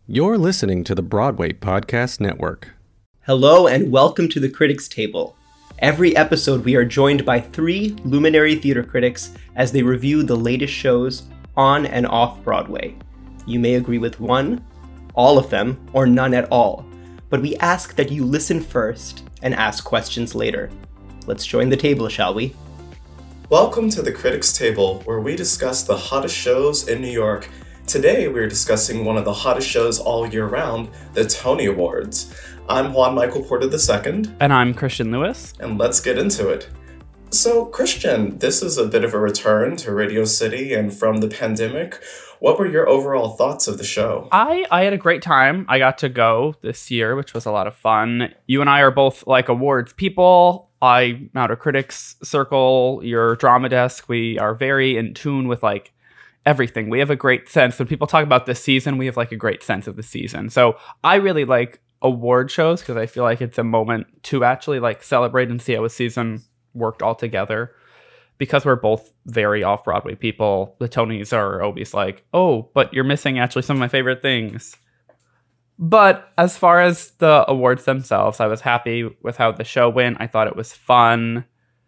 You're listening to the Broadway Podcast Network. Hello and welcome to the Critics Table. Every episode we are joined by three luminary theater critics as they review the latest shows on and off Broadway. You may agree with one, all of them, or none at all, but we ask that you listen first and ask questions later. Let's join the table, shall we? Welcome to the Critics Table, where we discuss the hottest shows in New York. Today, we're discussing one of the hottest shows all year round, the Tony Awards. I'm Juan Michael Porter II. And I'm Christian Lewis. And let's get into it. So, Christian, this is a bit of a return to Radio City and from the pandemic. What were your overall thoughts of the show? I had a great time. I got to go this year, which was a lot of fun. You and I are both awards people. I'm out of critics circle, your drama desk. We are very in tune with everything. We have a great sense. When people talk about this season, we have a great sense of the season. So I really like award shows because I feel like it's a moment to actually celebrate and see how a season worked all together. Because we're both very off-Broadway people, the Tonys are always oh, but you're missing actually some of my favorite things. But as far as the awards themselves, I was happy with how the show went. I thought it was fun.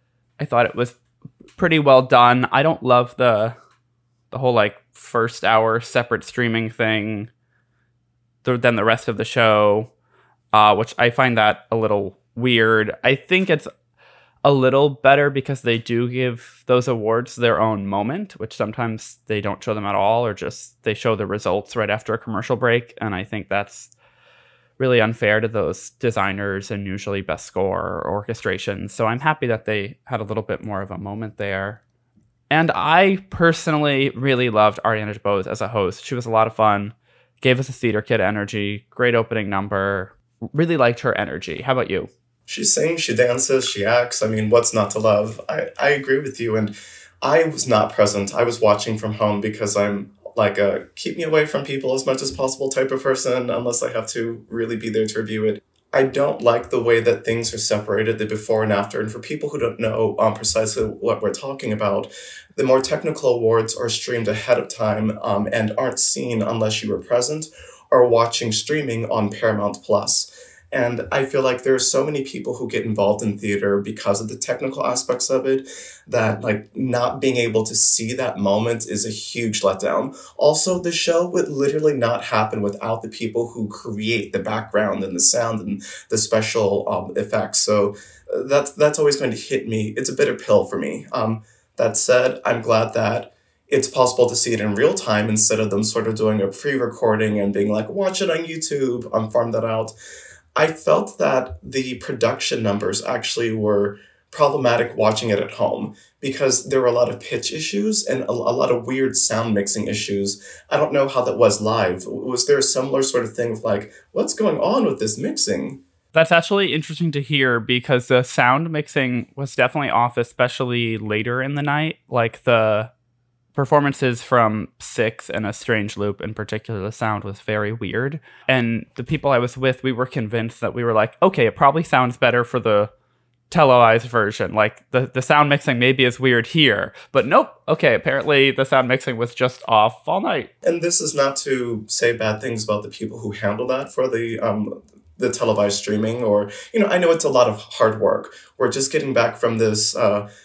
I thought it was pretty well done. I don't love the whole first hour separate streaming thing than the rest of the show, which I find that a little weird. I think it's a little better because they do give those awards their own moment, which sometimes they don't show them at all, or just they show the results right after a commercial break. And I think that's really unfair to those designers and usually best score or orchestration. So I'm happy that they had a little bit more of a moment there. And I personally really loved Ariana DeBose as a host. She was a lot of fun, gave us a theater kid energy, great opening number, really liked her energy. How about you? She sings, she dances, she acts. I mean, what's not to love? I agree with you. And I was not present. I was watching from home because I'm a keep me away from people as much as possible type of person, unless I have to really be there to review it. I don't like the way that things are separated, the before and after. And for people who don't know precisely what we're talking about, the more technical awards are streamed ahead of time and aren't seen unless you were present or watching streaming on Paramount Plus. And I feel like there are so many people who get involved in theater because of the technical aspects of it that not being able to see that moment is a huge letdown. Also, the show would literally not happen without the people who create the background and the sound and the special effects. So that's always going to hit me. It's a bitter pill for me. That said, I'm glad that it's possible to see it in real time instead of them sort of doing a pre-recording and being watch it on YouTube, farm that out. I felt that the production numbers actually were problematic watching it at home because there were a lot of pitch issues and a lot of weird sound mixing issues. I don't know how that was live. Was there a similar sort of thing of what's going on with this mixing? That's actually interesting to hear because the sound mixing was definitely off, especially later in the night. The performances from Six and A Strange Loop in particular, the sound was very weird. And the people I was with, we were convinced that we were okay, it probably sounds better for the televised version. The sound mixing maybe is weird here, but nope. Okay, apparently the sound mixing was just off all night. And this is not to say bad things about the people who handle that for the televised streaming or, I know it's a lot of hard work. We're just getting back from this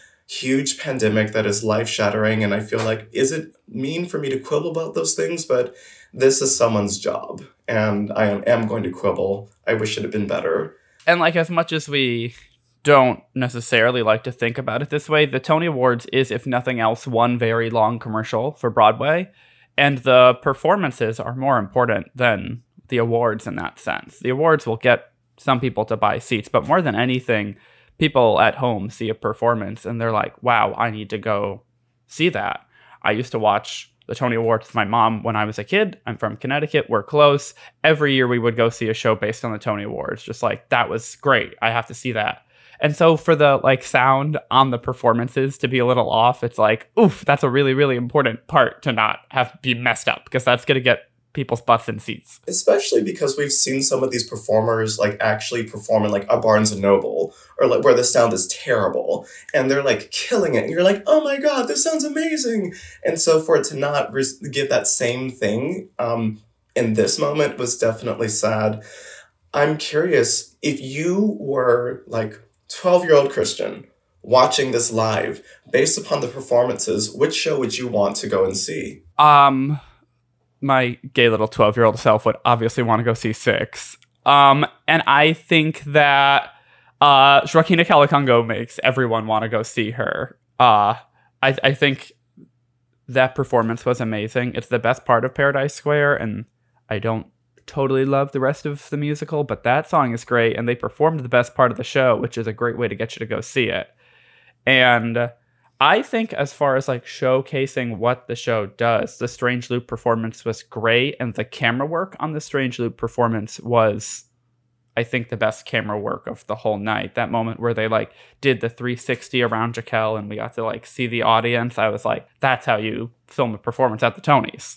huge pandemic that is life-shattering, and I feel is it mean for me to quibble about those things? But this is someone's job, and I am going to quibble. I wish it had been better. And as much as we don't necessarily like to think about it this way, the Tony Awards is, if nothing else, one very long commercial for Broadway, and the performances are more important than the awards in that sense. The awards will get some people to buy seats, but more than anything, people at home see a performance and they're wow, I need to go see that. I used to watch the Tony Awards with my mom when I was a kid. I'm from Connecticut. We're close. Every year we would go see a show based on the Tony Awards. Just that was great. I have to see that. And so for the sound on the performances to be a little off, it's oof, that's a really, really important part to not have be messed up because that's going to get people's butts in seats. Especially because we've seen some of these performers actually perform in a Barnes & Noble or where the sound is terrible and they're killing it and you're oh my god, this sounds amazing. And so for it to not give that same thing in this moment was definitely sad. I'm curious, if you were like 12-year-old Christian watching this live, based upon the performances, which show would you want to go and see? My gay little 12-year-old self would obviously want to go see Six. And I think that Joaquina Calacongo makes everyone want to go see her. I think that performance was amazing. It's the best part of Paradise Square, and I don't totally love the rest of the musical, but that song is great, and they performed the best part of the show, which is a great way to get you to go see it. And I think as far as like showcasing what the show does, the Strange Loop performance was great, and the camera work on the Strange Loop performance was, I think, the best camera work of the whole night. That moment where they like did the 360 around Jaquel and we got to like see the audience, I was like, that's how you film a performance at the Tonys.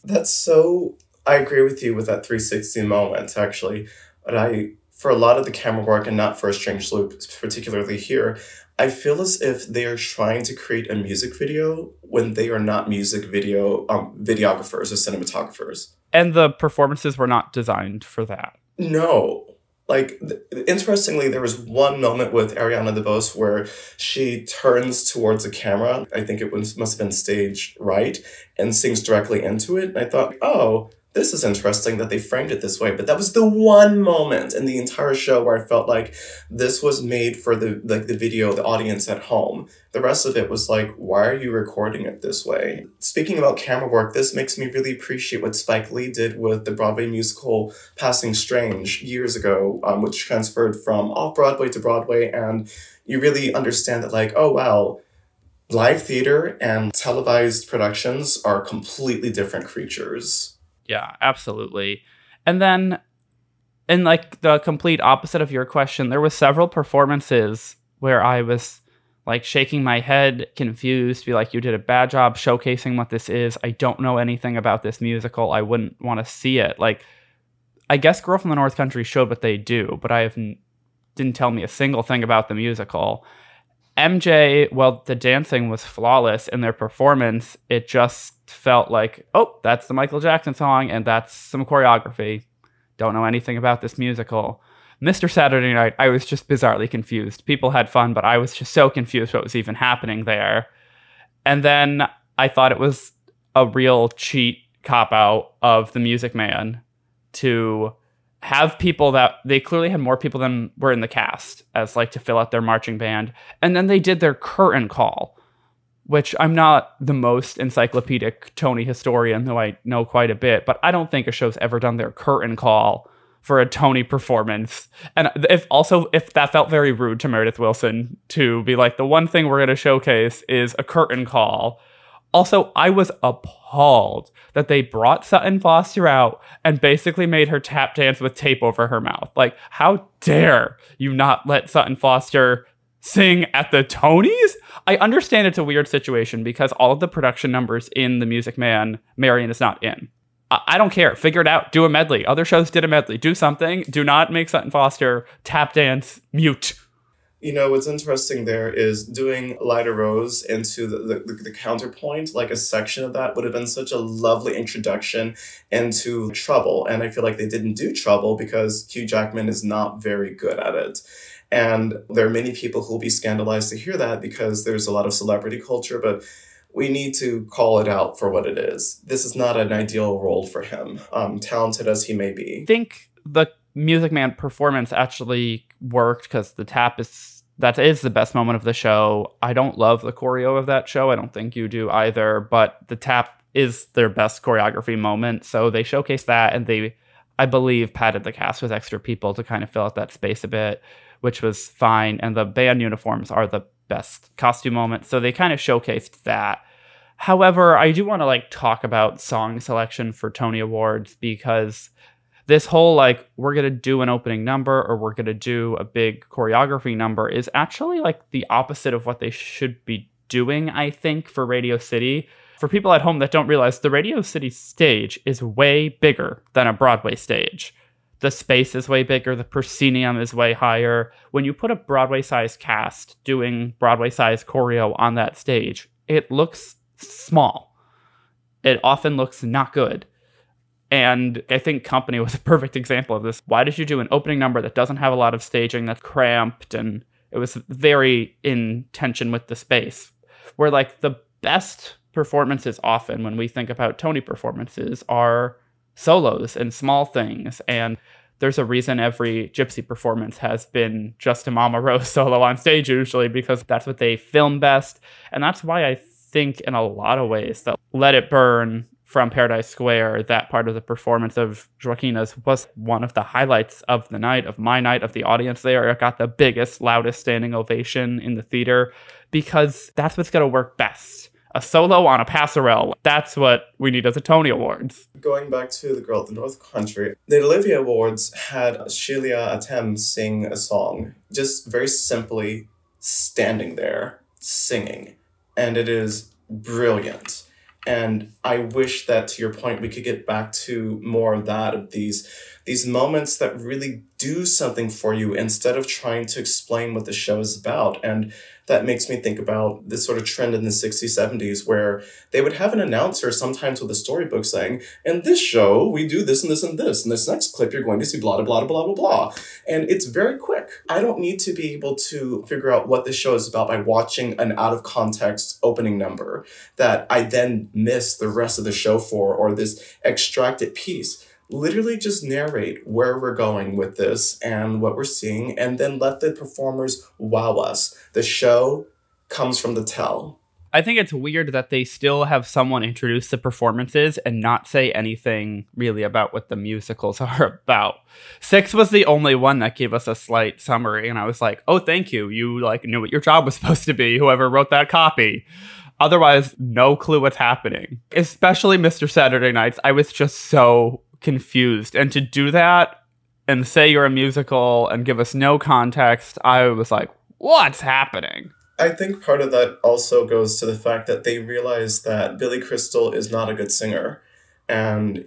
I agree with you with that 360 moment, actually. But for a lot of the camera work, and not for a Strange Loop, particularly here, I feel as if they are trying to create a music video when they are not music video videographers or cinematographers. And the performances were not designed for that. No. Like, interestingly, there was one moment with Ariana DeBose where she turns towards the camera, I think must have been stage right, and sings directly into it. And I thought, oh, this is interesting that they framed it this way. But that was the one moment in the entire show where I felt like this was made for the video, the audience at home. The rest of it was like, why are you recording it this way? Speaking about camera work, this makes me really appreciate what Spike Lee did with the Broadway musical Passing Strange years ago, which transferred from off-Broadway to Broadway. And you really understand that, like, oh, wow, live theater and televised productions are completely different creatures. Yeah, absolutely. And then, in like the complete opposite of your question, there was several performances where I was like shaking my head, confused, be like, you did a bad job showcasing what this is. I don't know anything about this musical. I wouldn't want to see it. Like, I guess Girl from the North Country showed what they do, but didn't tell me a single thing about the musical. MJ, well, the dancing was flawless in their performance. It just felt like, oh, that's the Michael Jackson song, and that's some choreography. Don't know anything about this musical. Mr. Saturday Night, I was just bizarrely confused. People had fun, but I was just so confused what was even happening there. And then I thought it was a real cheat cop-out of the Music Man to have people that they clearly had more people than were in the cast as like to fill out their marching band. And then they did their curtain call, which I'm not the most encyclopedic Tony historian, though I know quite a bit, but I don't think a show's ever done their curtain call for a Tony performance. And if that felt very rude to Meredith Willson to be like, the one thing we're going to showcase is a curtain call. Also, I was appalled that they brought Sutton Foster out and basically made her tap dance with tape over her mouth. Like, how dare you not let Sutton Foster sing at the Tonys? I understand it's a weird situation because all of the production numbers in The Music Man, Marion is not in. I don't care. Figure it out. Do a medley. Other shows did a medley. Do something. Do not make Sutton Foster tap dance mute. You know, what's interesting there is doing Lyda Rose into the counterpoint, like a section of that would have been such a lovely introduction into Trouble. And I feel like they didn't do Trouble because Hugh Jackman is not very good at it. And there are many people who will be scandalized to hear that because there's a lot of celebrity culture, but we need to call it out for what it is. This is not an ideal role for him, talented as he may be. I think the Music Man performance actually worked because that is the best moment of the show. I don't love the choreo of that show. I don't think you do either, but the tap is their best choreography moment. So they showcased that, and they, I believe, padded the cast with extra people to kind of fill out that space a bit, which was fine. And the band uniforms are the best costume moment. So they kind of showcased that. However, I do want to like talk about song selection for Tony Awards because this whole, like, we're going to do an opening number or we're going to do a big choreography number is actually, like, the opposite of what they should be doing, I think, for Radio City. For people at home that don't realize, the Radio City stage is way bigger than a Broadway stage. The space is way bigger. The proscenium is way higher. When you put a Broadway-sized cast doing Broadway-sized choreo on that stage, it looks small. It often looks not good. And I think Company was a perfect example of this. Why did you do an opening number that doesn't have a lot of staging, that's cramped, and it was very in tension with the space? Where like the best performances often when we think about Tony performances are solos and small things. And there's a reason every Gypsy performance has been just a Mama Rose solo on stage usually, because that's what they film best. And that's why I think in a lot of ways that Let It Burn from Paradise Square, that part of the performance of Joaquina's, was one of the highlights of the night, of my night, of the audience there. It got the biggest, loudest standing ovation in the theater because that's what's going to work best. A solo on a passerelle, that's what we need as a Tony Awards. Going back to The Girl of the North Country, the Olivia Awards had Sheila Atem sing a song, just very simply standing there, singing. And it is brilliant. And I wish that, to your point, we could get back to more of that, of these moments that really do something for you instead of trying to explain what the show is about. And that makes me think about this sort of trend in the 60s, 70s, where they would have an announcer sometimes with a storybook saying, in this show, we do this and this and this. In this next clip, you're going to see blah, blah, blah, blah, blah, blah. And it's very quick. I don't need to be able to figure out what the show is about by watching an out-of-context opening number that I then miss the rest of the show for, or this extracted piece. Literally just narrate where we're going with this and what we're seeing, and then let the performers wow us. The show comes from the tell. I think it's weird that they still have someone introduce the performances and not say anything really about what the musicals are about. Six was the only one that gave us a slight summary, and I was like, oh, thank you. You like knew what your job was supposed to be, whoever wrote that copy. Otherwise, no clue what's happening. Especially Mr. Saturday Nights. I was just so confused. And to do that and say you're a musical and give us no context, I was like, what's happening? I think part of that also goes to the fact that they realize that Billy Crystal is not a good singer. And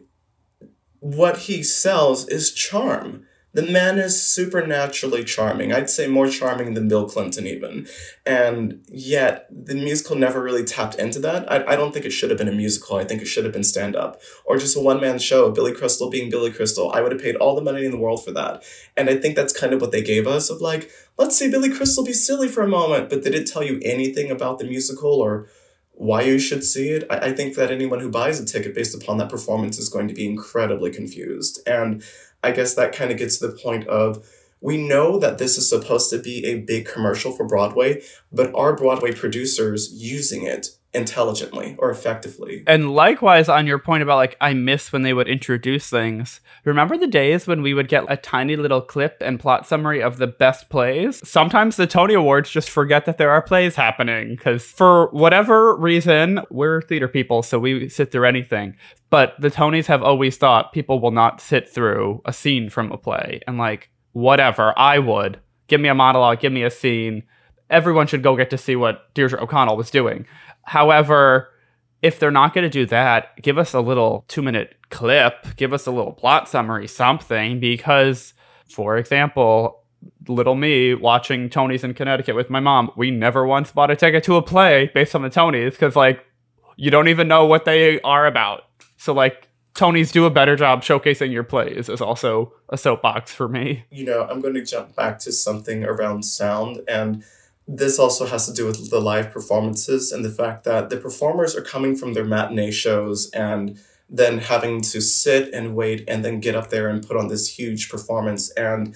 what he sells is charm. The man is supernaturally charming. I'd say more charming than Bill Clinton even. And yet, the musical never really tapped into that. I don't think it should have been a musical. I think it should have been stand-up. Or just a one-man show, Billy Crystal being Billy Crystal. I would have paid all the money in the world for that. And I think that's kind of what they gave us, of like, let's see Billy Crystal be silly for a moment. But did it tell you anything about the musical or why you should see it? I think that anyone who buys a ticket based upon that performance is going to be incredibly confused. And I guess that kind of gets to the point of, we know that this is supposed to be a big commercial for Broadway, but are Broadway producers using it intelligently or effectively? And likewise, on your point about like, I miss when they would introduce things. Remember the days when we would get a tiny little clip and plot summary of the best plays? Sometimes the Tony Awards just forget that there are plays happening because for whatever reason, we're theater people, so we sit through anything. But the Tonys have always thought people will not sit through a scene from a play. And like, whatever, I would. Give me a monologue, give me a scene. Everyone should go get to see what Deirdre O'Connell was doing. However, if they're not going to do that, give us a little 2-minute clip, give us a little plot summary, something, because, for example, little me watching Tonys in Connecticut with my mom, we never once bought a ticket to a play based on the Tonys, because, like, you don't even know what they are about. So, like, Tonys do a better job showcasing your plays is also a soapbox for me. You know, I'm going to jump back to something around sound, and this also has to do with the live performances and the fact that the performers are coming from their matinee shows and then having to sit and wait and then get up there and put on this huge performance. And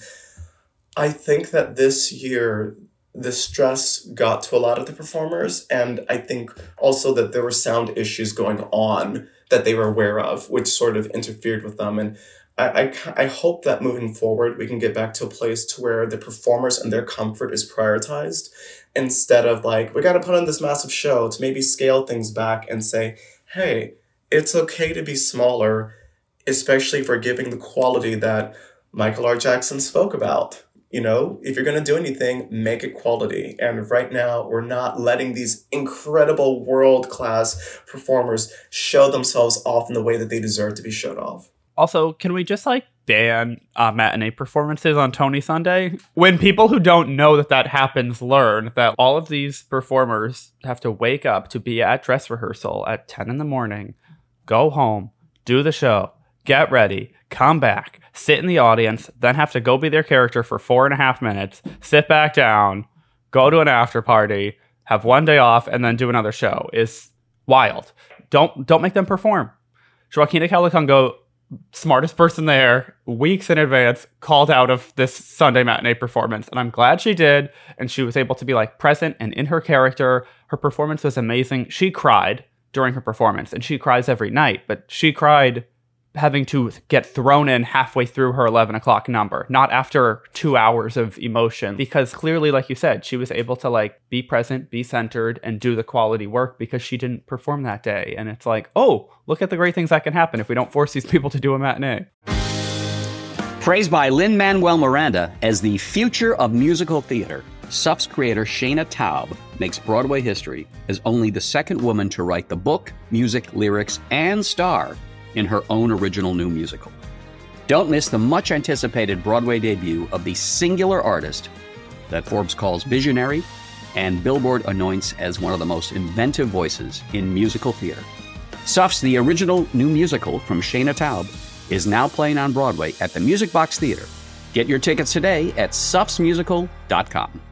I think that this year, the stress got to a lot of the performers, and I think also that there were sound issues going on that they were aware of, which sort of interfered with them. And I hope that moving forward, we can get back to a place to where the performers and their comfort is prioritized instead of like, we got to put on this massive show, to maybe scale things back and say, hey, it's okay to be smaller, especially if we're giving the quality that Michael R. Jackson spoke about. You know, if you're going to do anything, make it quality. And right now, we're not letting these incredible world-class performers show themselves off in the way that they deserve to be showed off. Also, can we just like ban matinee performances on Tony Sunday? When people who don't know that that happens learn that all of these performers have to wake up to be at dress rehearsal at 10 in the morning, go home, do the show, get ready, come back, sit in the audience, then have to go be their character for 4.5 minutes, sit back down, go to an after party, have one day off, and then do another show is wild. Don't make them perform. Joaquina Kalukango, smartest person there, weeks in advance, called out of this Sunday matinee performance. And I'm glad she did. And she was able to be like present and in her character. Her performance was amazing. She cried during her performance, and she cries every night, but she cried having to get thrown in halfway through her 11 o'clock number, not after 2 hours of emotion, because clearly, like you said, she was able to like be present, be centered, and do the quality work because she didn't perform that day. And it's like, oh, look at the great things that can happen if we don't force these people to do a matinee. Praised by Lin-Manuel Miranda as the future of musical theater, SUF's creator Shayna Taub makes Broadway history as only the second woman to write the book, music, lyrics, and star in her own original new musical. Don't miss the much-anticipated Broadway debut of the singular artist that Forbes calls visionary and Billboard anoints as one of the most inventive voices in musical theater. SUF's The Original New Musical from Shayna Taub is now playing on Broadway at the Music Box Theater. Get your tickets today at sufsmusical.com.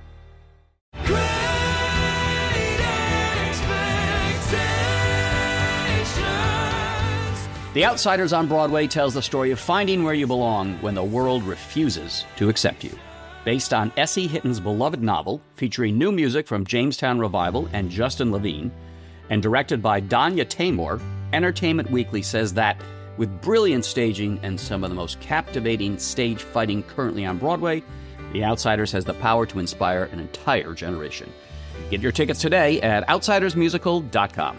The Outsiders on Broadway tells the story of finding where you belong when the world refuses to accept you. Based on S.E. Hitton's beloved novel, featuring new music from Jamestown Revival and Justin Levine, and directed by Danya Taymor, Entertainment Weekly says that, with brilliant staging and some of the most captivating stage fighting currently on Broadway, The Outsiders has the power to inspire an entire generation. Get your tickets today at outsidersmusical.com.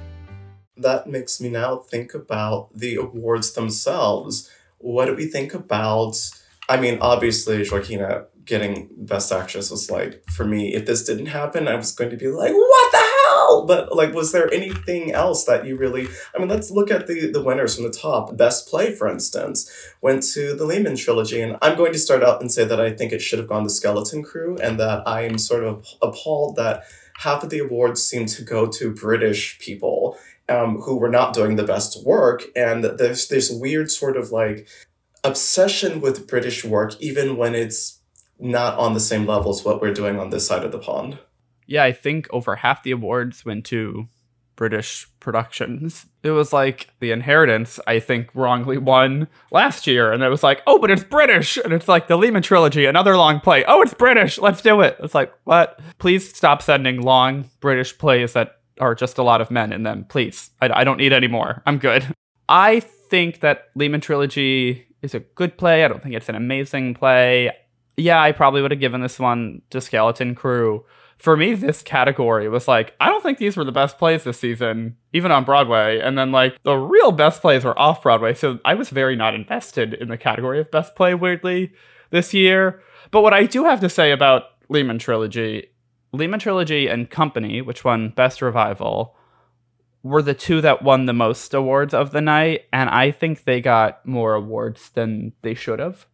That makes me now think about the awards themselves. What do we think about, I mean, obviously, Joaquina getting Best Actress was like, for me, if this didn't happen, I was going to be like, what the hell? But like, was there anything else that you really, I mean, let's look at the winners from the top. Best Play, for instance, went to the Lehman Trilogy. And I'm going to start out and say that I think it should have gone to Skeleton Crew, and that I am sort of appalled that half of the awards seem to go to British people who were not doing the best work. And there's this weird sort of like obsession with British work, even when it's not on the same level as what we're doing on this side of the pond. Yeah, I think over half the awards went to British productions. It was like The Inheritance, I think, wrongly won last year. And it was like, oh, but it's British. And it's like the Lehman Trilogy, another long play. Oh, it's British. Let's do it. It's like, what? Please stop sending long British plays that are just a lot of men in them. Please. I don't need any more. I'm good. I think that Lehman Trilogy is a good play. I don't think it's an amazing play. Yeah, I probably would have given this one to Skeleton Crew. For me, this category was like, I don't think these were the best plays this season, even on Broadway. And then like the real best plays were off Broadway. So I was very not invested in the category of best play, weirdly, this year. But what I do have to say about Lehman Trilogy and Company, which won Best Revival, were the two that won the most awards of the night. And I think they got more awards than they should have.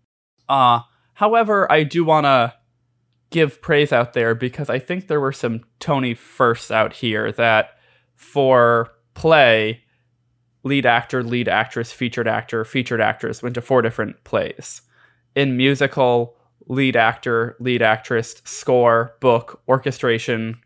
However, I do want to give praise out there because I think there were some Tony firsts out here that for play, lead actor, lead actress, featured actor, featured actress went to 4 different plays. In musical, lead actor, lead actress, score, book, orchestration,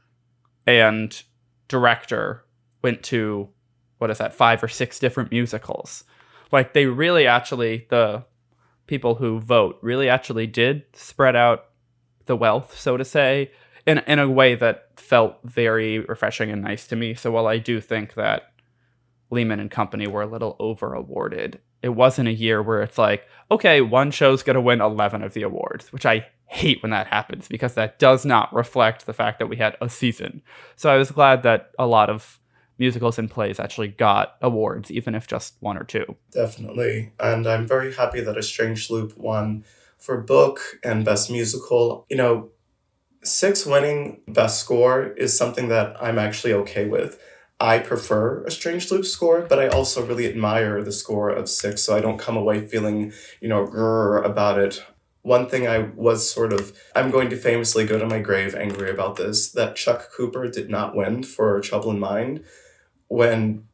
and director went to, 5 or 6 different musicals. Like they really actually, the people who vote really actually did spread out the wealth, so to say, in a way that felt very refreshing and nice to me. So while I do think that Lehman and Company were a little over-awarded, it wasn't a year where it's like, okay, one show's going to win 11 of the awards, which I hate when that happens because that does not reflect the fact that we had a season. So I was glad that a lot of musicals and plays actually got awards, even if just 1 or 2. Definitely. And I'm very happy that A Strange Loop won for book and best musical. 6 winning best score is something that I'm actually okay with. I prefer A Strange Loop score, but I also really admire the score of 6, so I don't come away feeling, grrr about it. One thing I was I'm going to famously go to my grave angry about this, that Chuck Cooper did not win for Trouble in Mind, when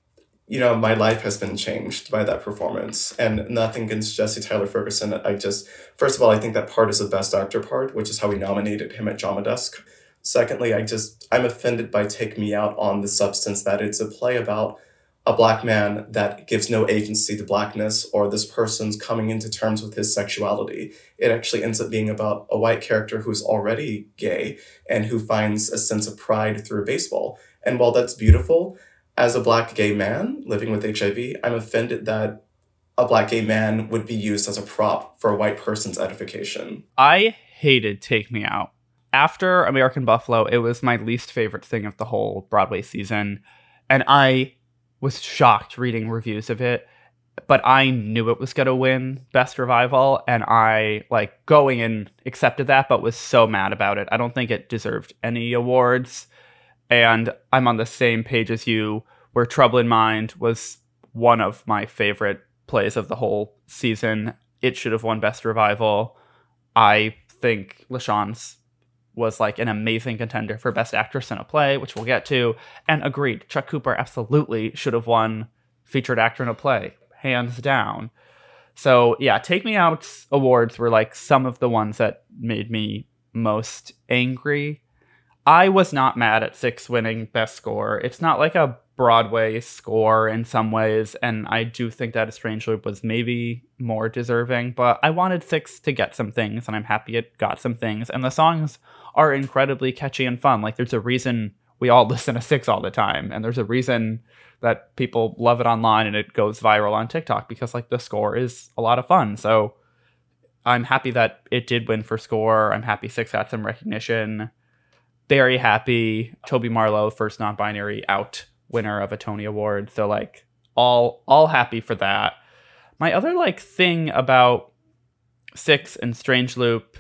my life has been changed by that performance. And nothing against Jesse Tyler Ferguson. First of all, I think that part is the best actor part, which is how we nominated him at Drama Desk. Secondly, I'm offended by Take Me Out on the substance that it's a play about a Black man that gives no agency to Blackness or this person's coming into terms with his sexuality. It actually ends up being about a white character who's already gay and who finds a sense of pride through baseball. And while that's beautiful, as a Black gay man living with HIV, I'm offended that a Black gay man would be used as a prop for a white person's edification. I hated Take Me Out. After American Buffalo, it was my least favorite thing of the whole Broadway season. And I was shocked reading reviews of it, but I knew it was going to win Best Revival. And I, going in, accepted that, but was so mad about it. I don't think it deserved any awards. And I'm on the same page as you, where Trouble in Mind was one of my favorite plays of the whole season. It should have won Best Revival. I think LaShawne's was an amazing contender for Best Actress in a Play, which we'll get to. And agreed, Chuck Cooper absolutely should have won Featured Actor in a Play, hands down. So yeah, Take Me Out's awards were some of the ones that made me most angry. I was not mad at Six winning Best Score. It's not like a Broadway score in some ways, and I do think that A Strange Loop was maybe more deserving, but I wanted Six to get some things, and I'm happy it got some things. And the songs are incredibly catchy and fun. There's a reason we all listen to Six all the time, and there's a reason that people love it online and it goes viral on TikTok, because the score is a lot of fun. So I'm happy that it did win for score. I'm happy Six got some recognition. Very happy Toby Marlowe, first non-binary out winner of a Tony Award. So all happy for that. My other thing about Six and Strange Loop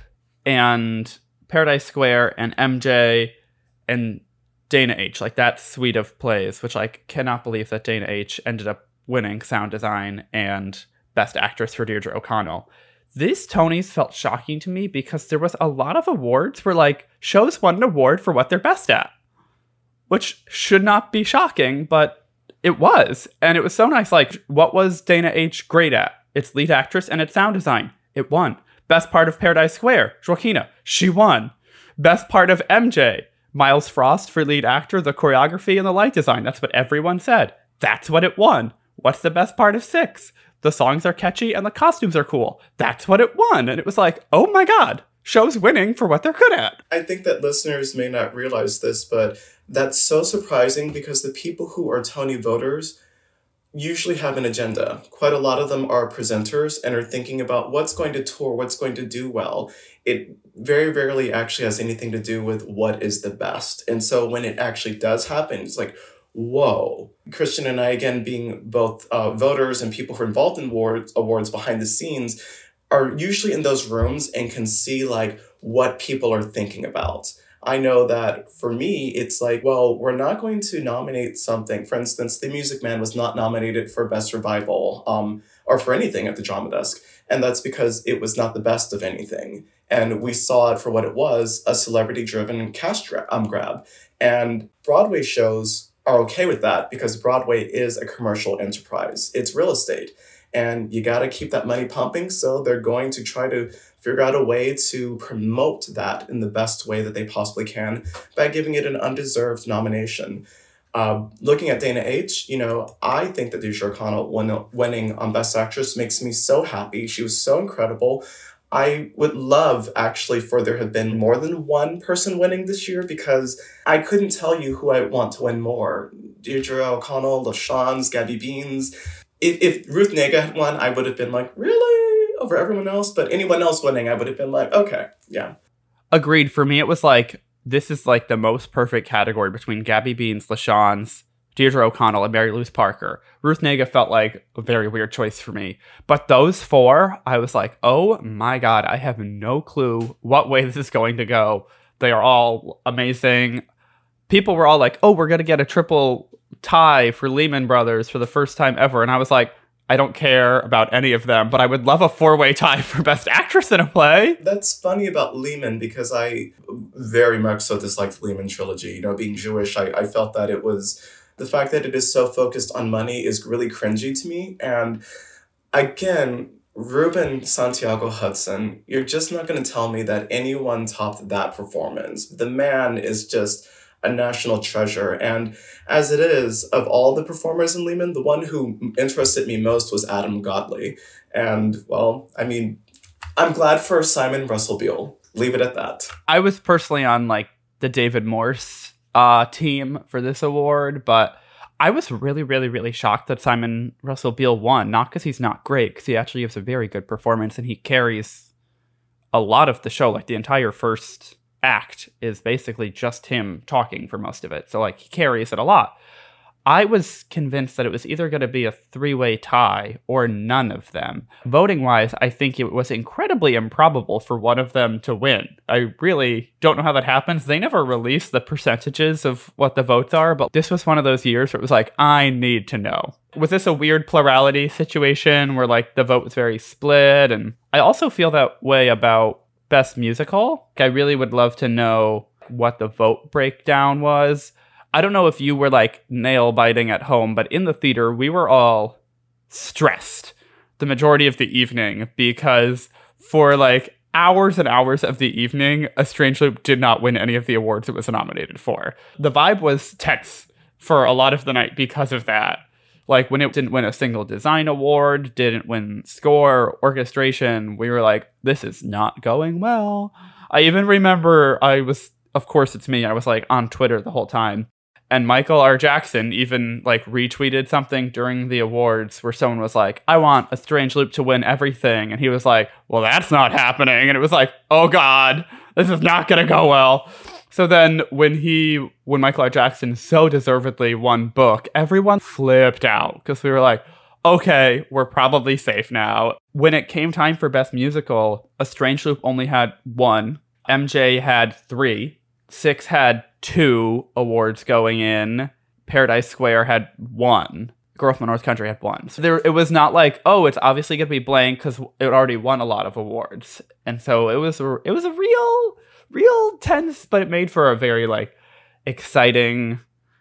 and Paradise Square and MJ and Dana H, that suite of plays, which I cannot believe that Dana H ended up winning sound design and Best Actress for Deirdre O'Connell. These Tonys felt shocking to me because there was a lot of awards where shows won an award for what they're best at, which should not be shocking, but it was. And it was so nice. What was Dana H great at? It's lead actress and it's sound design. It won. Best part of Paradise Square, Joaquina, she won. Best part of MJ, Miles Frost for lead actor, the choreography and the light design. That's what everyone said. That's what it won. What's the best part of Six? The songs are catchy and the costumes are cool. That's what it won. And it was oh my God, show's winning for what they're good at. I think that listeners may not realize this, but that's so surprising because the people who are Tony voters usually have an agenda. Quite a lot of them are presenters and are thinking about what's going to tour, what's going to do well. It very rarely actually has anything to do with what is the best. And so when it actually does happen, it's whoa. Christian and I, again, being both voters and people who are involved in awards behind the scenes, are usually in those rooms and can see what people are thinking about. I know that for me, it's we're not going to nominate something. For instance, The Music Man was not nominated for Best Revival or for anything at the Drama Desk. And that's because it was not the best of anything. And we saw it for what it was, a celebrity-driven cash grab. And Broadway shows are okay with that because Broadway is a commercial enterprise. It's real estate. And you got to keep that money pumping. So they're going to try to figure out a way to promote that in the best way that they possibly can by giving it an undeserved nomination. Looking at Dana H, I think that Deirdre O'Connell winning on Best Actress makes me so happy. She was so incredible. I would love, actually, for there have been more than one person winning this year because I couldn't tell you who I want to win more. Deirdre O'Connell, LaShawne's, Gabby Beans. If Ruth Negga had won, I would have been really? Over everyone else? But anyone else winning, I would have been okay, yeah. Agreed. For me, it was this is the most perfect category between Gabby Beans, LaShawne's, Deirdre O'Connell, and Mary Louise Parker. Ruth Negga felt like a very weird choice for me. But those four, I was oh my God, I have no clue what way this is going to go. They are all amazing. People were all oh, we're going to get a triple tie for Lehman Brothers for the first time ever. And I was I don't care about any of them, but I would love a four-way tie for Best Actress in a Play. That's funny about Lehman because I very much so disliked the Lehman trilogy. Being Jewish, I felt that it was The fact that it is so focused on money is really cringy to me. And again, Ruben Santiago Hudson, you're just not going to tell me that anyone topped that performance. The man is just a national treasure. And as it is, of all the performers in Lehman, the one who interested me most was Adam Godley. And, well, I mean, I'm glad for Simon Russell Beale. Leave it at that. I was personally on, like, the David Morse team for this award, but I was really, really, really shocked that Simon Russell Beale won. Not because he's not great, because he actually gives a very good performance, and he carries a lot of the show. Like, the entire first act is basically just him talking for most of it. So, like, he carries it a lot. I was convinced that it was either going to be a three-way tie or none of them. Voting-wise, I think it was incredibly improbable for one of them to win. I really don't know how that happens. They never release the percentages of what the votes are, but this was one of those years where it was like, I need to know. Was this a weird plurality situation where, like, the vote was very split? And I also feel that way about Best Musical. I really would love to know what the vote breakdown was. I don't know if you were, like, nail biting at home, but in the theater, we were all stressed the majority of the evening because for, like, hours and hours of the evening, A Strange Loop did not win any of the awards it was nominated for. The vibe was tense for a lot of the night because of that. Like, when it didn't win a single design award, didn't win score, orchestration, we were like, this is not going well. I even remember of course it's me, I was, like, on Twitter the whole time. And Michael R. Jackson even, like, retweeted something during the awards where someone was like, I want A Strange Loop to win everything. And he was like, well, that's not happening. And it was like, oh, God, this is not going to go well. So then when Michael R. Jackson so deservedly won book, everyone flipped out because we were like, okay, we're probably safe now. When it came time for Best Musical, A Strange Loop only had 1. MJ had 3. Six had 2 awards going in. Paradise Square had 1. Girl from the North Country had 1. So it was not like, oh, it's obviously going to be blank because it already won a lot of awards. And so it was a real tense, but it made for a very, like, exciting,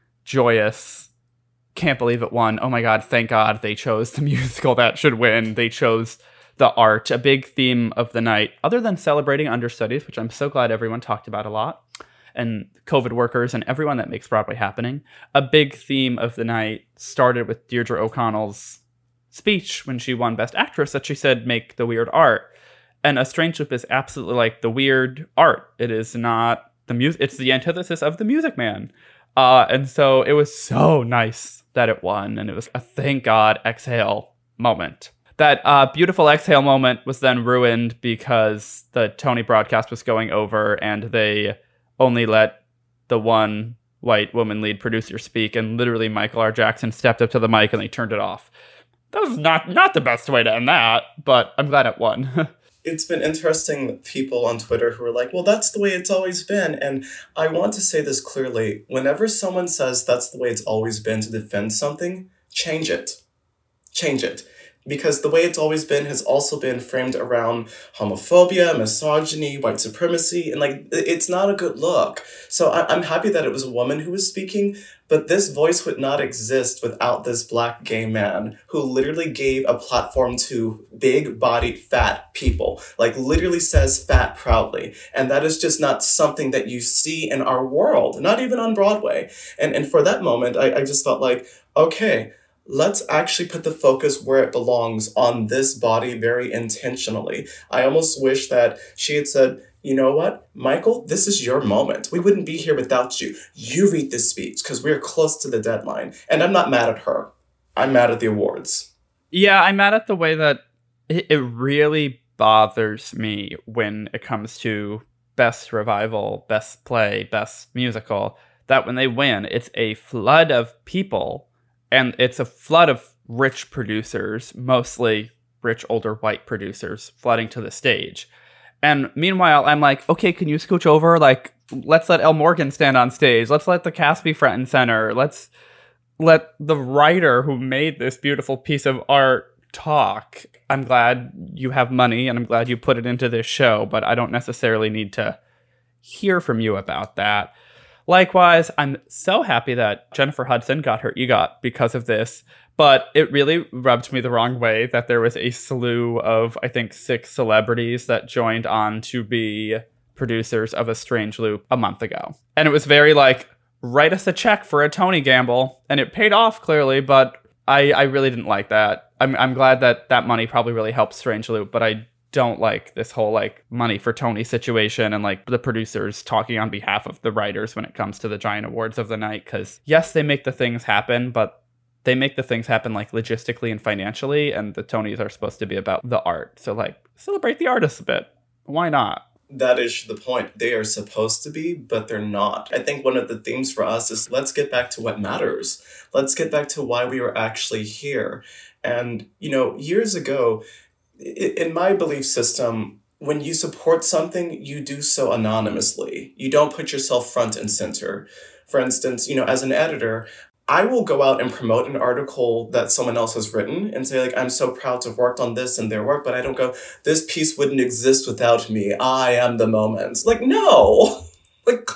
joyous, can't believe it won. Oh my God, thank God they chose the musical that should win. They chose the art, a big theme of the night, other than celebrating understudies, which I'm so glad everyone talked about a lot, and COVID workers and everyone that makes Broadway happening. A big theme of the night started with Deirdre O'Connell's speech when she won Best Actress that she said, make the weird art. And A Strange Loop is absolutely like the weird art. It is not the music. It's the antithesis of The Music Man. And so it was so nice that it won. And it was a thank God exhale moment. That beautiful exhale moment was then ruined because the Tony broadcast was going over and they only let the one white woman lead producer speak. And literally Michael R. Jackson stepped up to the mic and they turned it off. That was not the best way to end that, but I'm glad it won. It's been interesting, people on Twitter who are like, well, that's the way it's always been. And I want to say this clearly. Whenever someone says that's the way it's always been to defend something, change it. Change it. Because the way it's always been has also been framed around homophobia, misogyny, white supremacy, and, like, it's not a good look. So I'm happy that it was a woman who was speaking, but this voice would not exist without this Black gay man who literally gave a platform to big-bodied fat people, like literally says fat proudly. And that is just not something that you see in our world, not even on Broadway. And for that moment, I just felt like, okay, let's actually put the focus where it belongs on this body very intentionally. I almost wish that she had said, you know what, Michael, this is your moment. We wouldn't be here without you. You read this speech because we're close to the deadline. And I'm not mad at her. I'm mad at the awards. Yeah, I'm mad at the way that it really bothers me when it comes to Best Revival, Best Play, Best Musical, that when they win, it's a flood of people. And it's a flood of rich producers, mostly rich older white producers, flooding to the stage. And meanwhile, I'm like, okay, can you scooch over? Like, let's let El Morgan stand on stage. Let's let the cast be front and center. Let's let the writer who made this beautiful piece of art talk. I'm glad you have money and I'm glad you put it into this show, but I don't necessarily need to hear from you about that. Likewise, I'm so happy that Jennifer Hudson got her EGOT because of this, but it really rubbed me the wrong way that there was a slew of, I think, 6 celebrities that joined on to be producers of A Strange Loop a month ago. And it was very like, write us a check for a Tony gamble, and it paid off clearly, but I really didn't like that. I'm glad that money probably really helped Strange Loop, but I don't like this whole like money for Tony situation and like the producers talking on behalf of the writers when it comes to the giant awards of the night. Because yes, they make the things happen, but they make the things happen like logistically and financially, and the Tonys are supposed to be about the art. So like celebrate the artists a bit. Why not? That is the point. They are supposed to be, but they're not. I think one of the themes for us is let's get back to what matters. Let's get back to why we were actually here. And, years ago, in my belief system, when you support something, you do so anonymously. You don't put yourself front and center. For instance, as an editor, I will go out and promote an article that someone else has written and say, like, I'm so proud to have worked on this and their work, but I don't go, this piece wouldn't exist without me. I am the moment. Like, no. Like,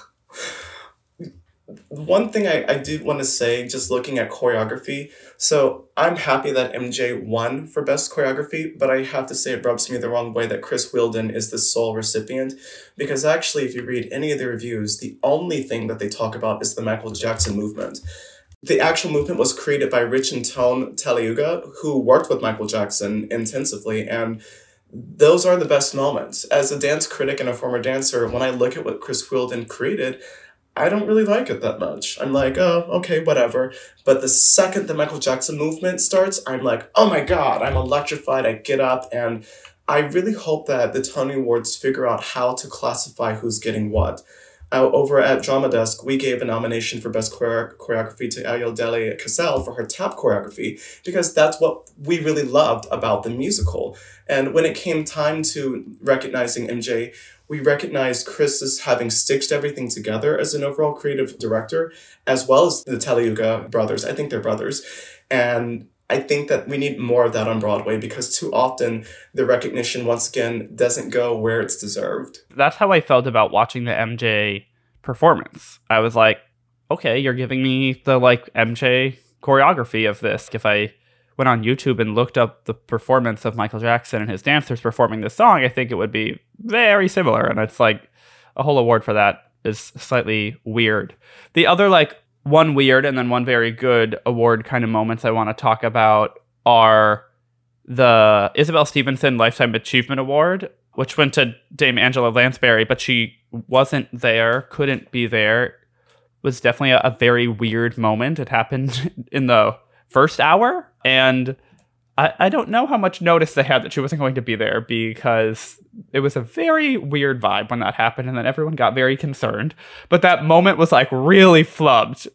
one thing I do want to say, just looking at choreography, so I'm happy that MJ won for Best Choreography, but I have to say it rubs me the wrong way that Chris Wheeldon is the sole recipient, because actually, if you read any of the reviews, the only thing that they talk about is the Michael Jackson movement. The actual movement was created by Rich and Tone Taliuga, who worked with Michael Jackson intensively, and those are the best moments. As a dance critic and a former dancer, when I look at what Chris Wheeldon created, I don't really like it that much. I'm like, oh, okay, whatever. But the second the Michael Jackson movement starts, I'm like, oh my God, I'm electrified. I get up, and I really hope that the Tony Awards figure out how to classify who's getting what. Over at Drama Desk, we gave a nomination for Best Choreography to Ayodele Cassell for her tap choreography, because that's what we really loved about the musical. And when it came time to recognizing MJ, we recognized Chris as having stitched everything together as an overall creative director, as well as the Taliuga brothers. I think they're brothers. And I think that we need more of that on Broadway, because too often the recognition, once again, doesn't go where it's deserved. That's how I felt about watching the MJ performance. I was like, okay, you're giving me the like MJ choreography of this. If I went on YouTube and looked up the performance of Michael Jackson and his dancers performing this song, I think it would be very similar. And it's like a whole award for that is slightly weird. The other like one weird and then one very good award kind of moments I want to talk about are the Isabel Stevenson Lifetime Achievement Award, which went to Dame Angela Lansbury, but she wasn't there, couldn't be there. It was definitely a very weird moment. It happened in the first hour, and I don't know how much notice they had that she wasn't going to be there, because it was a very weird vibe when that happened, and then everyone got very concerned. But that moment was like really flubbed.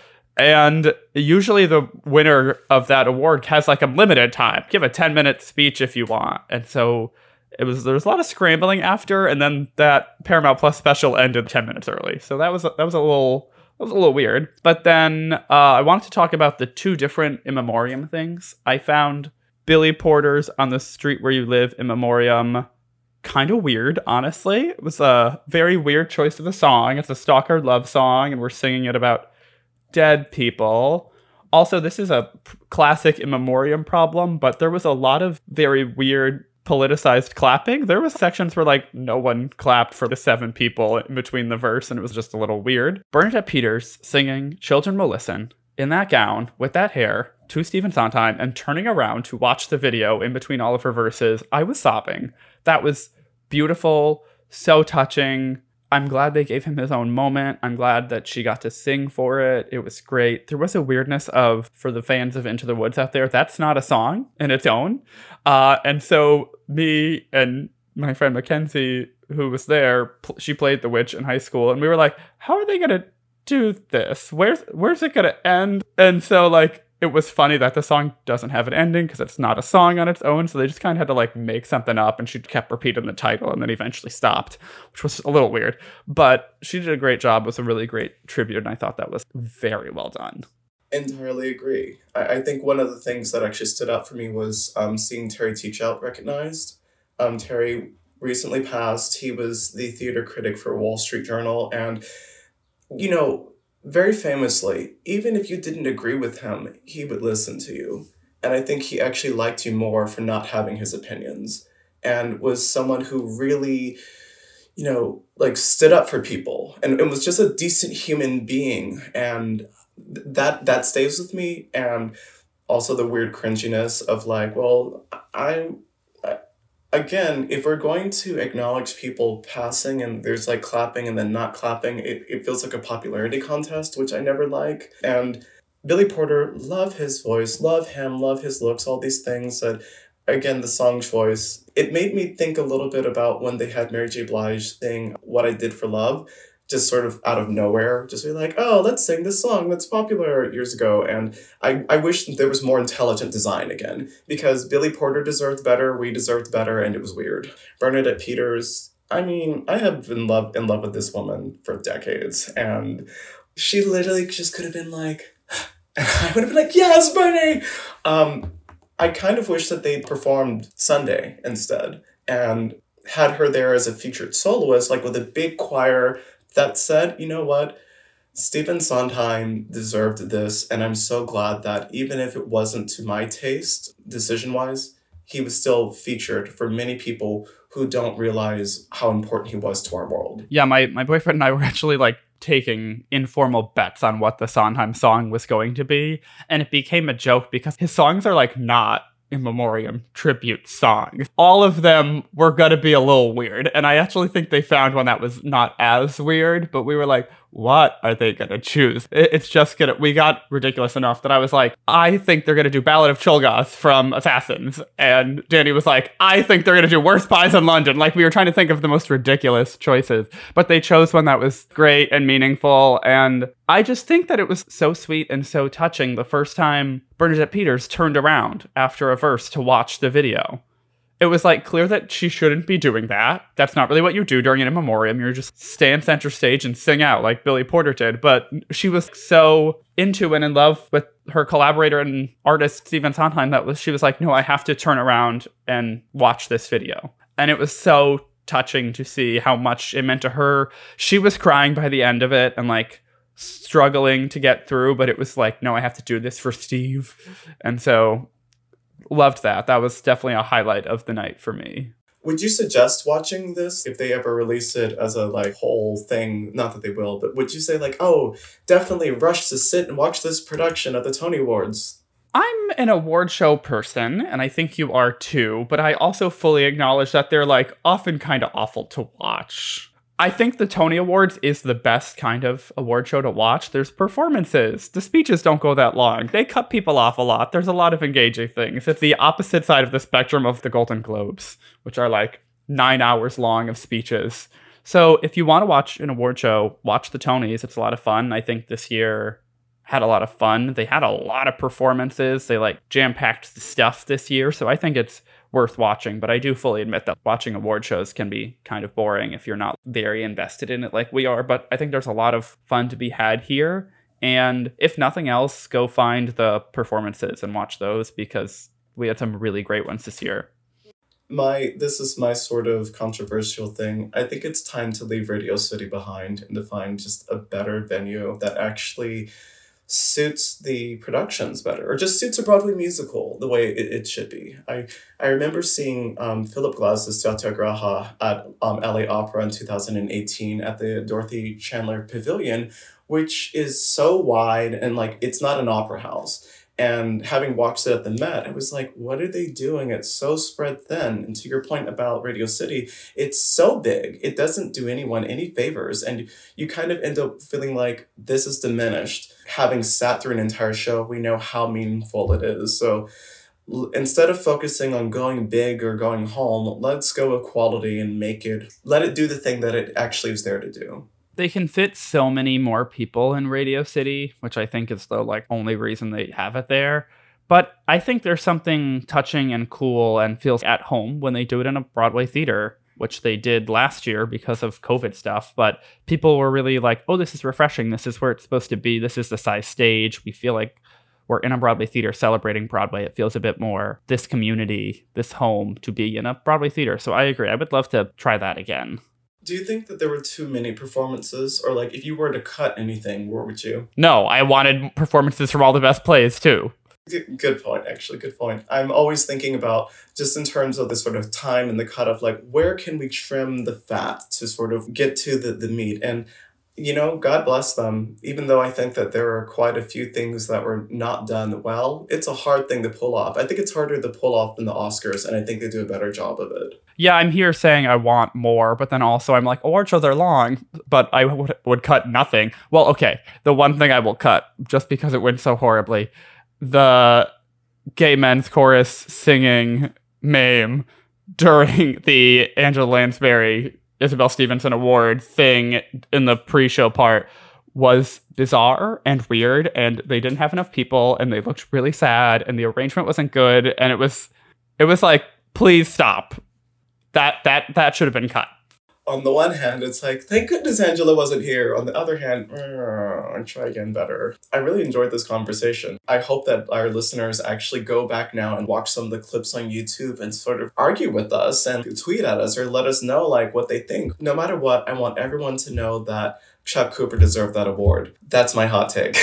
And usually the winner of that award has like a limited time. Give a 10-minute speech if you want. And so there was a lot of scrambling after, and then that Paramount Plus special ended 10 minutes early. So that was a little weird. But then I wanted to talk about the 2 different in memoriam things. I found Billy Porter's On the Street Where You Live in memoriam kind of weird, honestly. It was a very weird choice of a song. It's a stalker love song, and we're singing it about dead people. Also, this is a classic in memoriam problem, but there was a lot of very weird politicized clapping. There was sections where like no one clapped for the 7 people in between the verse, and it was just a little weird. Bernadette Peters singing Children Will Listen in that gown with that hair to Stephen Sondheim and turning around to watch the video in between all of her verses. I was sobbing. That was beautiful, so touching. I'm glad they gave him his own moment. I'm glad that she got to sing for it. It was great. There was a weirdness of, for the fans of Into the Woods out there, that's not a song in its own. And so me and my friend Mackenzie, who was there, she played the witch in high school, and we were like, how are they going to do this? Where's it going to end? And so like, it was funny that the song doesn't have an ending because it's not a song on its own. So they just kind of had to like make something up, and she kept repeating the title and then eventually stopped, which was a little weird. But she did a great job. It was a really great tribute, and I thought that was very well done. Entirely agree. I think one of the things that actually stood out for me was seeing Terry Teachout recognized. Terry recently passed. He was the theater critic for Wall Street Journal, and you know, very famously, even if you didn't agree with him, he would listen to you. And I think he actually liked you more for not having his opinions and was someone who really, you know, like stood up for people and was just a decent human being. And that stays with me. And also the weird cringiness of like, well, again, if we're going to acknowledge people passing and there's like clapping and then not clapping, it feels like a popularity contest, which I never like. And Billy Porter, love his voice, love him, love his looks, all these things that, again, the song choice. It made me think a little bit about when they had Mary J. Blige sing What I Did for Love, just sort of out of nowhere, just be like, oh, let's sing this song that's popular years ago. And I wish there was more intelligent design again, because Billy Porter deserved better, we deserved better, and it was weird. Bernadette Peters, I mean, I have been in love with this woman for decades, and she literally just could have been like, and I would have been like, yes, Bernie! I kind of wish that they performed Sunday instead and had her there as a featured soloist, like with a big choir that said, you know what, Stephen Sondheim deserved this, and I'm so glad that even if it wasn't to my taste, decision-wise, he was still featured for many people who don't realize how important he was to our world. Yeah, my boyfriend and I were actually like taking informal bets on what the Sondheim song was going to be, and it became a joke because his songs are like not in memoriam tribute songs. All of them were gonna be a little weird, and I actually think they found one that was not as weird, but we were like, what are they gonna choose? It's just gonna, we got ridiculous enough that I was like, I think they're gonna do Ballad of Chulgaz from Assassins, and Danny was like, I think they're gonna do Worst Pies in London. Like, we were trying to think of the most ridiculous choices, but they chose one that was great and meaningful, and I just think that it was so sweet and so touching the first time Bernadette Peters turned around after a verse to watch the video. It was like clear that she shouldn't be doing that. That's not really what you do during an in memoriam. You're just stand center stage and sing out like Billy Porter did. But she was so into and in love with her collaborator and artist Stephen Sondheim that she was like, no, I have to turn around and watch this video. And it was so touching to see how much it meant to her. She was crying by the end of it and like struggling to get through, but it was like, no, I have to do this for Steve. And so loved that. That was definitely a highlight of the night for me. Would you suggest watching this if they ever release it as a like whole thing? Not that they will, but would you say like, oh, definitely rush to sit and watch this production of the Tony Awards? I'm an award show person, and I think you are too, but I also fully acknowledge that they're like often kind of awful to watch. I think the Tony Awards is the best kind of award show to watch. There's performances. The speeches don't go that long. They cut people off a lot. There's a lot of engaging things. It's the opposite side of the spectrum of the Golden Globes, which are like 9 hours long of speeches. So if you want to watch an award show, watch the Tonys. It's a lot of fun. I think this year had a lot of fun. They had a lot of performances. They like jam-packed the stuff this year. So I think it's worth watching, but I do fully admit that watching award shows can be kind of boring if you're not very invested in it like we are, but I think there's a lot of fun to be had here, and if nothing else, go find the performances and watch those because we had some really great ones this year. This is my sort of controversial thing. I think it's time to leave Radio City behind and to find just a better venue that actually suits the productions better, or just suits a Broadway musical the way it should be. I remember seeing Philip Glass's Satyagraha at LA Opera in 2018 at the Dorothy Chandler Pavilion, which is so wide and like it's not an opera house. And having watched it at the Met, I was like, what are they doing? It's so spread thin. And to your point about Radio City, it's so big. It doesn't do anyone any favors. And you kind of end up feeling like this is diminished. Having sat through an entire show, we know how meaningful it is. So instead of focusing on going big or going home, let's go with quality and let it do the thing that it actually is there to do. They can fit so many more people in Radio City, which I think is the like only reason they have it there. But I think there's something touching and cool and feels at home when they do it in a Broadway theater, which they did last year because of COVID stuff. But people were really like, oh, this is refreshing. This is where it's supposed to be. This is the size stage. We feel like we're in a Broadway theater celebrating Broadway. It feels a bit more this community, this home to be in a Broadway theater. So I agree. I would love to try that again. Do you think that there were too many performances? Or like, if you were to cut anything, where would you? No, I wanted performances from all the best plays too. Good point, actually. Good point. I'm always thinking about, just in terms of the sort of time and the cut of like, where can we trim the fat to sort of get to the meat? And, you know, God bless them. Even though I think that there are quite a few things that were not done well, it's a hard thing to pull off. I think it's harder to pull off than the Oscars, and I think they do a better job of it. Yeah, I'm here saying I want more, but then also I'm like, award shows are long, but I would cut nothing. Well, okay, the one thing I will cut, just because it went so horribly, the gay men's chorus singing MAME during the Angela Lansbury Isabel Stevenson Award thing in the pre-show part was bizarre and weird, and they didn't have enough people, and they looked really sad, and the arrangement wasn't good, and it was like, please stop. That should have been cut. On the one hand, it's like, thank goodness Angela wasn't here. On the other hand, try again better. I really enjoyed this conversation. I hope that our listeners actually go back now and watch some of the clips on YouTube and sort of argue with us and tweet at us or let us know like what they think. No matter what, I want everyone to know that Chuck Cooper deserved that award. That's my hot take.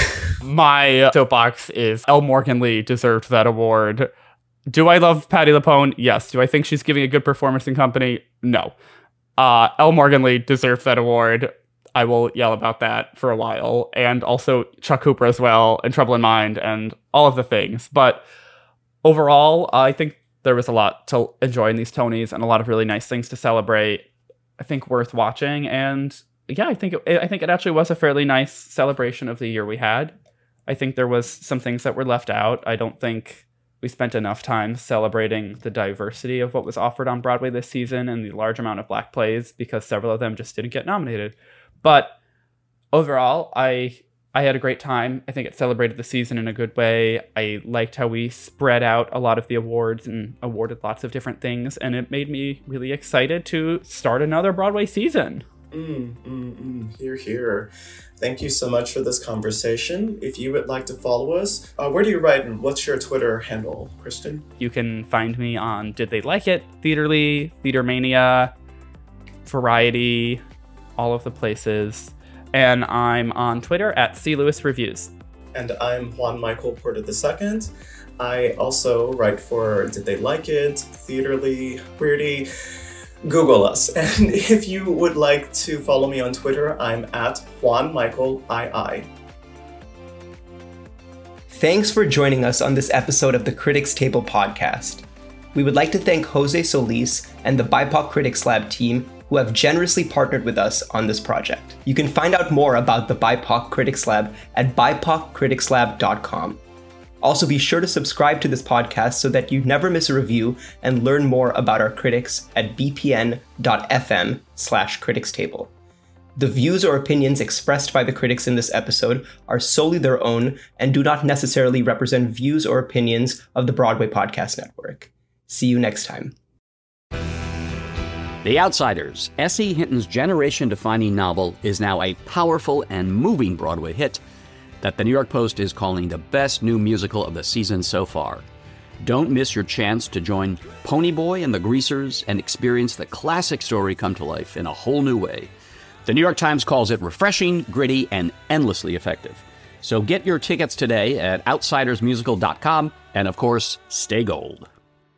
My soapbox is Elle Morgan Lee deserved that award. Do I love Patti LuPone? Yes. Do I think she's giving a good performance in Company? No. Elle Morgan Lee deserves that award. I will yell about that for a while. And also Chuck Cooper as well, and Trouble in Mind, and all of the things. But overall, I think there was a lot to enjoy in these Tonys and a lot of really nice things to celebrate. I think worth watching. And yeah, I think it actually was a fairly nice celebration of the year we had. I think there was some things that were left out. I don't think we spent enough time celebrating the diversity of what was offered on Broadway this season and the large amount of Black plays, because several of them just didn't get nominated. But overall, I had a great time. I think it celebrated the season in a good way. I liked how we spread out a lot of the awards and awarded lots of different things, and it made me really excited to start another Broadway season. Hear, hear. Thank you so much for this conversation. If you would like to follow us, where do you write and what's your Twitter handle, Kristen? You can find me on Did They Like It, Theaterly, Theatermania, Variety, all of the places. And I'm on Twitter at CLewisReviews. And I'm Juan Michael Porter II. I also write for Did They Like It, Theaterly, Weirdy. Google us. And if you would like to follow me on Twitter, I'm at Juan Michael II. Thanks for joining us on this episode of the Critics Table podcast. We would like to thank Jose Solis and the BIPOC Critics Lab team who have generously partnered with us on this project. You can find out more about the BIPOC Critics Lab at BIPOCcriticslab.com. Also, be sure to subscribe to this podcast so that you never miss a review and learn more about our critics at bpn.fm/criticstable. The views or opinions expressed by the critics in this episode are solely their own and do not necessarily represent views or opinions of the Broadway Podcast Network. See you next time. The Outsiders, S.E. Hinton's generation-defining novel, is now a powerful and moving Broadway hit that the New York Post is calling the best new musical of the season so far. Don't miss your chance to join Ponyboy and the Greasers and experience the classic story come to life in a whole new way. The New York Times calls it refreshing, gritty, and endlessly effective. So get your tickets today at outsidersmusical.com, and of course, stay gold.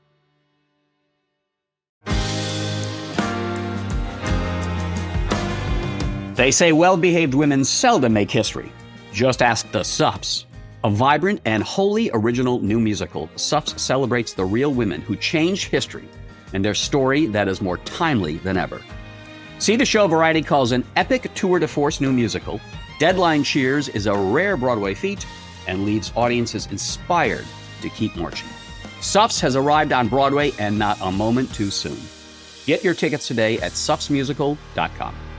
They say well-behaved women seldom make history. Just ask the Suffs. A vibrant and wholly original new musical, Suffs celebrates the real women who changed history and their story that is more timely than ever. See the show Variety calls an epic tour de force new musical. Deadline cheers is a rare Broadway feat and leaves audiences inspired to keep marching. Suffs has arrived on Broadway and not a moment too soon. Get your tickets today at suffsmusical.com.